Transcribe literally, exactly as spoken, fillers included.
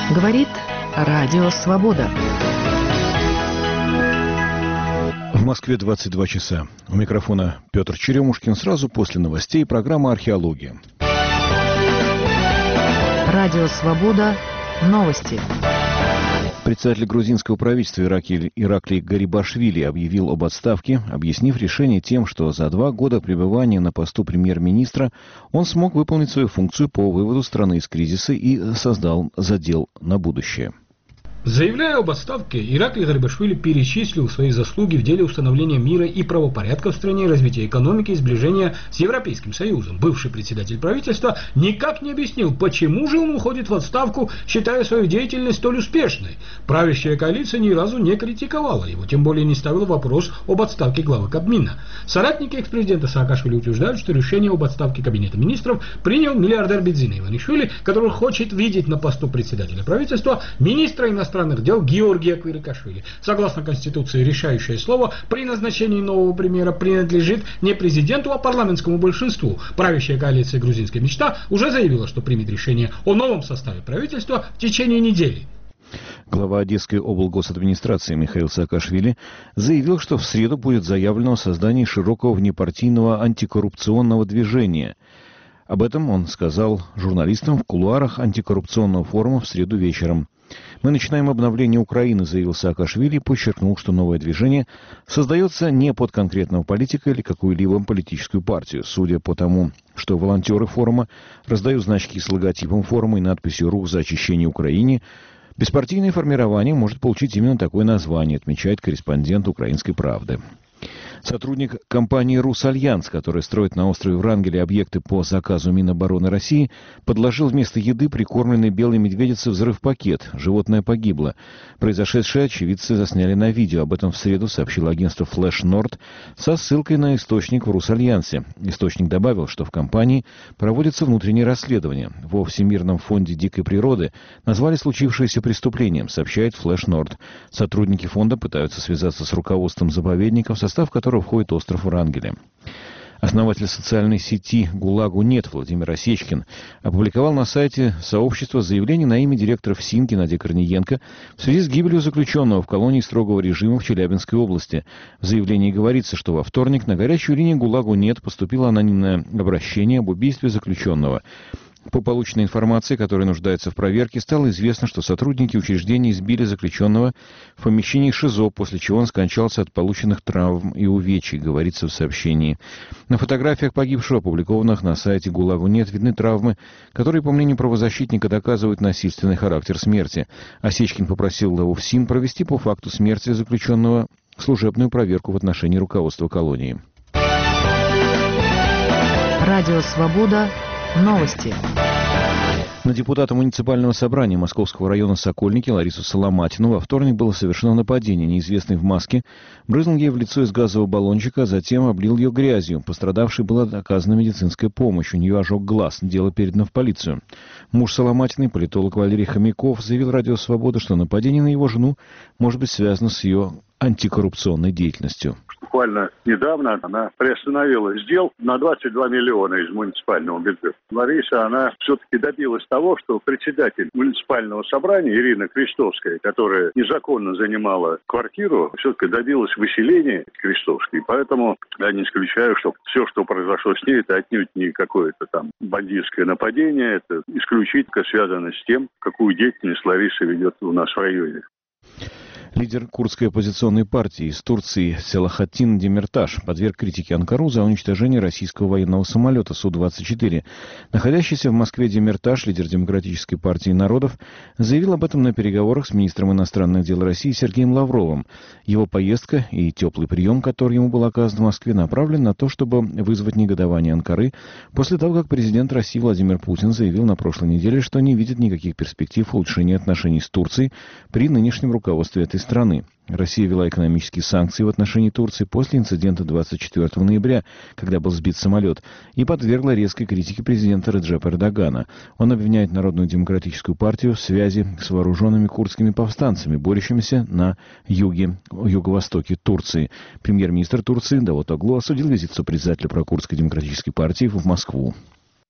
Говорит Радио Свобода. В Москве двадцать два часа. У микрофона Петр Черемушкин. Сразу после новостей программа «Археология». Радио Свобода. Новости. Председатель грузинского правительства Ираклий, Ираклий Гарибашвили объявил об отставке, объяснив решение тем, что за два года пребывания на посту премьер-министра он смог выполнить свою функцию по выводу страны из кризиса и создал задел на будущее. Заявляя об отставке, Ираклий Гарибашвили перечислил свои заслуги в деле установления мира и правопорядка в стране, развития экономики и сближения с Европейским Союзом. Бывший председатель правительства никак не объяснил, почему же он уходит в отставку, считая свою деятельность столь успешной. Правящая коалиция ни разу не критиковала его, тем более не ставила вопрос об отставке главы Кабмина. Соратники экс-президента Саакашвили утверждают, что решение об отставке Кабинета министров принял миллиардер Бидзина Иванишвили, который хочет видеть на посту председателя правительства министра иностранных иностранных дел Георгия Квирикашвили. Согласно Конституции, решающее слово при назначении нового премьера принадлежит не президенту, а парламентскому большинству. Правящая коалиция «Грузинская мечта» уже заявила, что примет решение о новом составе правительства в течение недели. Глава Одесской облгосадминистрации Михаил Саакашвили заявил, что в среду будет заявлено о создании широкого внепартийного антикоррупционного движения. Об этом он сказал журналистам в кулуарах антикоррупционного форума в среду вечером. «Мы начинаем обновление Украины», — заявил Саакашвили и подчеркнул, что новое движение создается не под конкретного политика или какую-либо политическую партию. Судя по тому, что волонтеры форума раздают значки с логотипом форума и надписью «Рух за очищение Украины», беспартийное формирование может получить именно такое название, отмечает корреспондент «Украинской правды». Сотрудник компании «Русальянс», которая строит на острове Врангеля объекты по заказу Минобороны России, подложил вместо еды прикормленной белой медведице взрыв-пакет. Животное погибло. Произошедшее очевидцы засняли на видео. Об этом в среду сообщило агентство Flash Nord со ссылкой на источник в «Русальянсе». Источник добавил, что в компании проводится внутреннее расследование. Во Всемирном фонде дикой природы назвали случившееся преступлением, сообщает Flash Nord. Сотрудники фонда пытаются связаться с руководством заповедника, в состав которого входит остров Врангеля. Основатель социальной сети «ГУЛАГу нет» Владимир Осечкин опубликовал на сайте сообщества заявление на имя директора ФСИН Геннадия Корниенко в связи с гибелью заключенного в колонии строгого режима в Челябинской области. В заявлении говорится, что во вторник на горячую линию «ГУЛАГу нет» поступило анонимное обращение об убийстве заключенного. По полученной информации, которая нуждается в проверке, стало известно, что сотрудники учреждения избили заключенного в помещении ШИЗО, после чего он скончался от полученных травм и увечий, говорится в сообщении. На фотографиях погибшего, опубликованных на сайте «ГУЛАГу нет», видны травмы, которые, по мнению правозащитника, доказывают насильственный характер смерти. Осечкин попросил главу ФСИН провести по факту смерти заключенного служебную проверку в отношении руководства колонии. Радио «Свобода». Новости. На депутата муниципального собрания Московского района Сокольники Ларису Соломатину во вторник было совершено нападение. Неизвестный в маске брызнул ей в лицо из газового баллончика, а затем облил ее грязью. Пострадавшей была оказана медицинская помощь. У нее ожог глаз. Дело передано в полицию. Муж Соломатиной, политолог Валерий Хомяков, заявил Радио Свобода, что нападение на его жену может быть связано с ее антикоррупционной деятельностью. Буквально недавно она приостановила сделку на двадцать два миллиона из муниципального бюджета. Лариса, она все-таки добилась того, что председатель муниципального собрания Ирина Крестовская, которая незаконно занимала квартиру, все-таки добилась выселения Крестовской. Поэтому я не исключаю, что все, что произошло с ней, это отнюдь не какое-то там бандитское нападение, это исключительно связано с тем, какую деятельность Лариса ведет у нас в районе. Лидер курдской оппозиционной партии из Турции Селахаттин Демирташ подверг критике Анкару за уничтожение российского военного самолета Су двадцать четыре. Находящийся в Москве Демирташ, лидер Демократической партии народов, заявил об этом на переговорах с министром иностранных дел России Сергеем Лавровым. Его поездка и теплый прием, который ему был оказан в Москве, направлен на то, чтобы вызвать негодование Анкары после того, как президент России Владимир Путин заявил на прошлой неделе, что не видит никаких перспектив улучшения отношений с Турцией при нынешнем руководстве этой страны. Россия ввела экономические санкции в отношении Турции после инцидента двадцать четвёртого ноября, когда был сбит самолет, и подвергла резкой критике президента Реджепа Эрдогана. Он обвиняет Народную демократическую партию в связи с вооруженными курдскими повстанцами, борющимися на юге, юго-востоке Турции. Премьер-министр Турции Давут Оглу осудил визит сопредседателя прокурдской демократической партии в Москву.